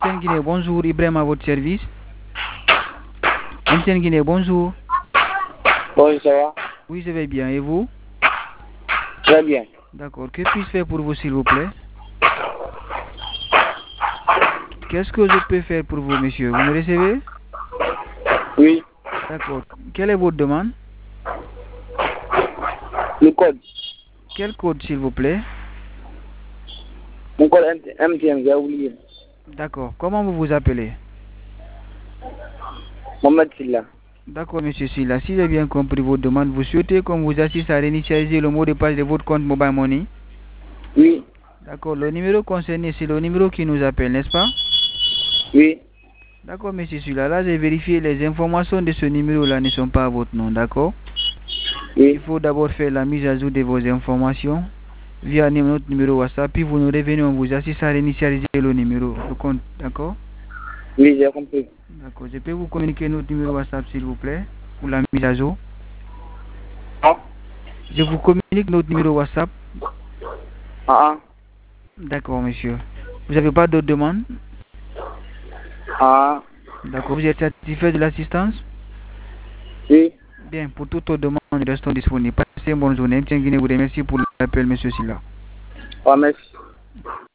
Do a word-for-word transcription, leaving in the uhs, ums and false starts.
M T N Guinée, bonjour, Ibrahim à votre service. M T N Guinée, bonjour. Bonjour, ça va? Oui, je vais bien. Et vous? Très bien. D'accord. Que puis-je faire pour vous, s'il vous plaît? Qu'est-ce que je peux faire pour vous, monsieur? Vous me recevez? Oui. D'accord. Quelle est votre demande? Le code. Quel code, s'il vous plaît? Mon code M T N, j'ai oublié. D'accord. Comment vous vous appelez? Mohamed Silla. D'accord, monsieur Silla. Si j'ai bien compris votre demande, vous souhaitez qu'on vous assiste à réinitialiser le mot de passe de votre compte Mobile Money? Oui. D'accord. Le numéro concerné, c'est le numéro qui nous appelle, n'est-ce pas? Oui. D'accord, monsieur Silla. Là, j'ai vérifié les informations de ce numéro-là ne sont pas à votre nom, d'accord? Oui. Il faut d'abord faire la mise à jour de vos informations via notre numéro WhatsApp, puis vous nous revenez, on vous assiste à réinitialiser le numéro, le compte, d'accord? Oui, j'ai compris. D'accord. Je peux vous communiquer notre numéro WhatsApp, s'il vous plaît, pour la mise à jour? Ah. Je vous communique notre numéro WhatsApp. Ah. D'accord, monsieur. Vous n'avez pas d'autres demandes? Ah. D'accord. Vous êtes satisfait de l'assistance? Oui. Bien, pour toute autre demande, nous restons disponibles. Passez une bonne journée. M T N Guinée vous remercie pour l'appel, monsieur Silla. Ah, merci.